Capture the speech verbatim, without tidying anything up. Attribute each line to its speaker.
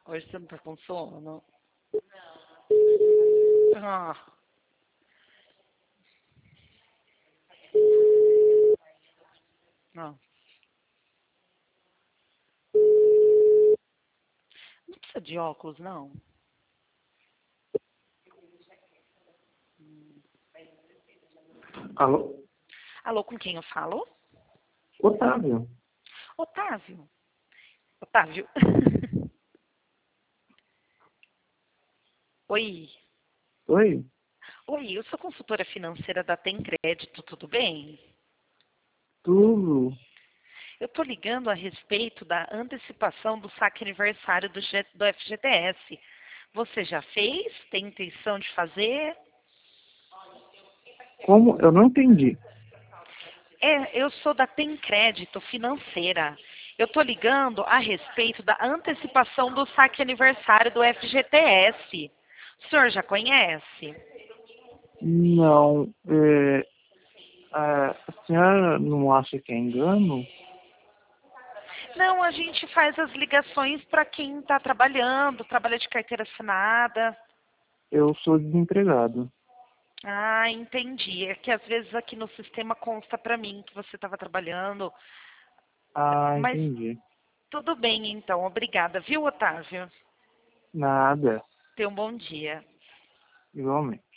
Speaker 1: Hoje você não tá com sono? Ah. Não. Não precisa de óculos, não.
Speaker 2: Alô?
Speaker 1: Alô, com quem eu falo?
Speaker 2: Otávio.
Speaker 1: Otávio. Otávio. Oi.
Speaker 2: Oi?
Speaker 1: Oi, eu sou consultora financeira da Tem Crédito, tudo bem?
Speaker 2: Tudo?
Speaker 1: Eu tô ligando a respeito da antecipação do saque aniversário do, G- do F G T S. Você já fez? Tem intenção de fazer?
Speaker 2: Como? Eu não entendi.
Speaker 1: É, eu sou da Tem Crédito Financeira. Eu tô ligando a respeito da antecipação do saque aniversário do F G T S. O senhor já conhece?
Speaker 2: Não. É, a, a senhora não acha que é engano?
Speaker 1: Não, a gente faz as ligações para quem está trabalhando, trabalha de carteira assinada.
Speaker 2: Eu sou desempregado.
Speaker 1: Ah, entendi. É que às vezes aqui no sistema consta para mim que você estava trabalhando.
Speaker 2: Ah,
Speaker 1: Mas
Speaker 2: entendi.
Speaker 1: tudo bem, então. Obrigada, viu, Otávio?
Speaker 2: Nada.
Speaker 1: Tenha um bom dia.
Speaker 2: Igualmente.